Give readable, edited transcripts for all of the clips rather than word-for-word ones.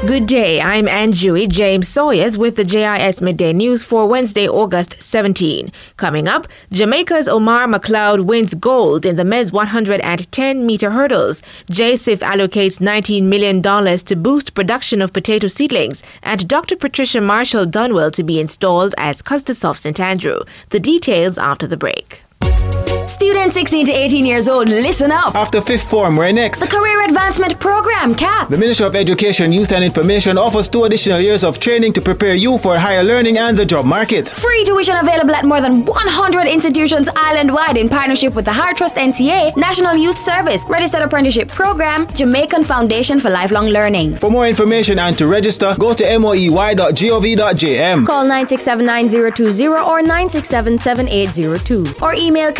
Good day, I'm Anjui James Sawyers with the JIS Midday News for Wednesday, August 17. Coming up, Jamaica's Omar McLeod wins gold in the men's 110-meter hurdles. JSIF allocates $19 million to boost production of potato seedlings, and Dr. Patricia Marshall Dunwell to be installed as Custos of St. Andrew. The details after the break. Students 16 to 18 years old, listen up. After fifth form, we're next. The Career Advancement Program, CAP. The Ministry of Education, Youth and Information offers 2 additional years of training to prepare you for higher learning and the job market. Free tuition available at more than 100 institutions island-wide in partnership with the Hard Trust NCA, National Youth Service, Registered Apprenticeship Program, Jamaican Foundation for Lifelong Learning. For more information and to register, go to moey.gov.jm. Call 967-9020 or 967-7802 or email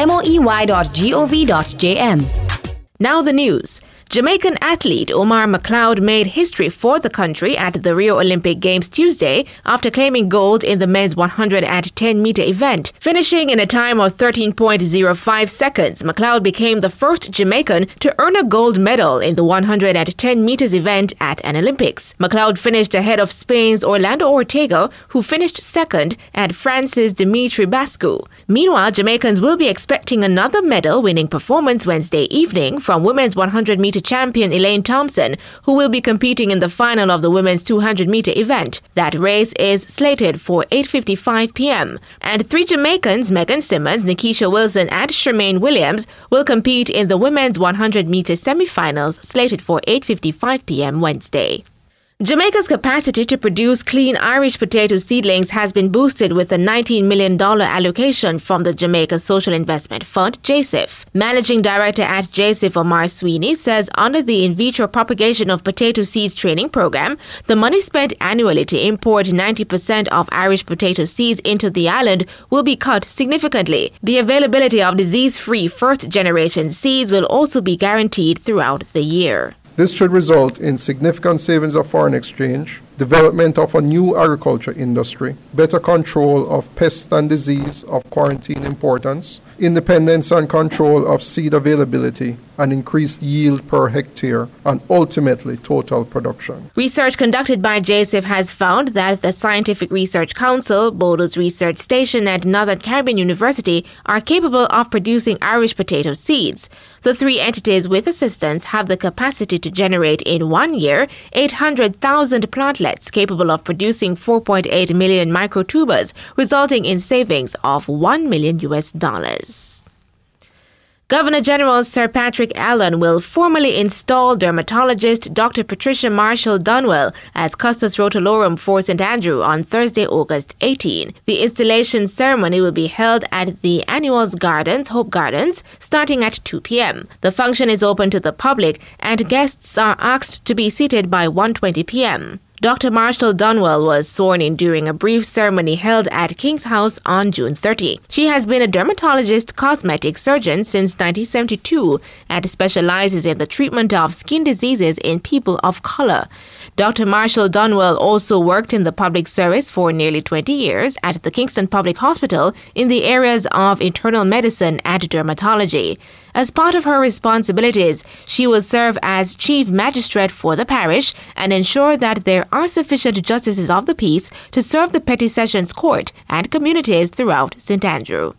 cap@moey.gov.jm. Now the news. Jamaican athlete Omar McLeod made history for the country at the Rio Olympic Games Tuesday after claiming gold in the men's 110-meter event. Finishing in a time of 13.05 seconds, McLeod became the first Jamaican to earn a gold medal in the 110 meters event at an Olympics. McLeod finished ahead of Spain's Orlando Ortega, who finished second, and France's Dimitri Bascu. Meanwhile, Jamaicans will be expecting another medal-winning performance Wednesday evening from women's 100-meter champion Elaine Thompson, who will be competing in the final of the women's 200-meter event. That race is slated for 8:55 p.m. And 3 Jamaicans, Megan Simmons, Nikisha Wilson and Shermaine Williams, will compete in the women's 100-meter semifinals slated for 8:55 p.m. Wednesday. Jamaica's capacity to produce clean Irish potato seedlings has been boosted with a $19 million allocation from the Jamaica Social Investment Fund, JSIF. Managing Director at JSIF, Omar Sweeney, says under the in vitro propagation of potato seeds training program, the money spent annually to import 90% of Irish potato seeds into the island will be cut significantly. The availability of disease-free first-generation seeds will also be guaranteed throughout the year. This should result in significant savings of foreign exchange, development of a new agriculture industry, better control of pests and disease of quarantine importance, independence and control of seed availability, and increased yield per hectare, and ultimately total production. Research conducted by JSIF has found that the Scientific Research Council, Bodo's Research Station, and Northern Caribbean University are capable of producing Irish potato seeds. The 3 entities with assistance have the capacity to generate in 1 year 800,000 plantlets capable of producing 4.8 million microtubers, resulting in savings of $1 million. Governor General Sir Patrick Allen will formally install dermatologist Dr. Patricia Marshall Dunwell as Custos Rotolorum for St. Andrew on Thursday, August 18. The installation ceremony will be held at the Annuals Gardens, Hope Gardens, starting at 2 p.m. The function is open to the public and guests are asked to be seated by 1:20 p.m. Dr. Marshall Dunwell was sworn in during a brief ceremony held at King's House on June 30. She has been a dermatologist cosmetic surgeon since 1972 and specializes in the treatment of skin diseases in people of color. Dr. Marshall Dunwell also worked in the public service for nearly 20 years at the Kingston Public Hospital in the areas of internal medicine and dermatology. As part of her responsibilities, she will serve as Chief Magistrate for the parish and ensure that there are sufficient justices of the peace to serve the Petty Sessions Court and communities throughout St. Andrew.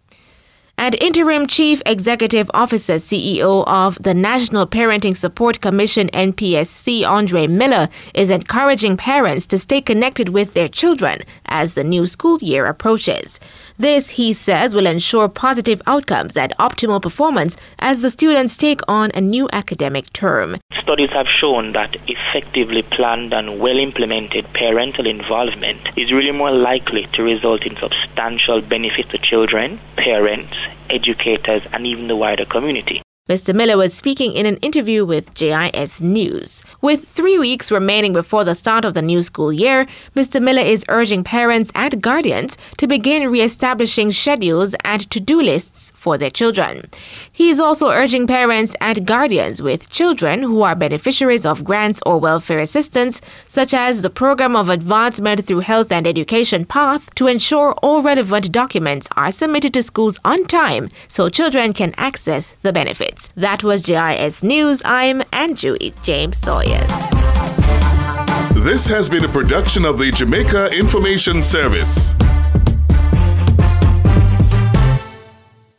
And Interim Chief Executive Officer CEO of the National Parenting Support Commission NPSC, Andre Miller, is encouraging parents to stay connected with their children as the new school year approaches. This, he says, will ensure positive outcomes and optimal performance as the students take on a new academic term. Studies have shown that effectively planned and well-implemented parental involvement is really more likely to result in substantial benefits to children, parents, educators, and even the wider community. Mr. Miller was speaking in an interview with JIS News. With 3 weeks remaining before the start of the new school year, Mr. Miller is urging parents and guardians to begin re-establishing schedules and to-do lists for their children. He is also urging parents and guardians with children who are beneficiaries of grants or welfare assistance, such as the Program of Advancement through Health and Education PATH, to ensure all relevant documents are submitted to schools on time so children can access the benefits. That was JIS News. I'm Anjui James Sawyers. This has been a production of the Jamaica Information Service.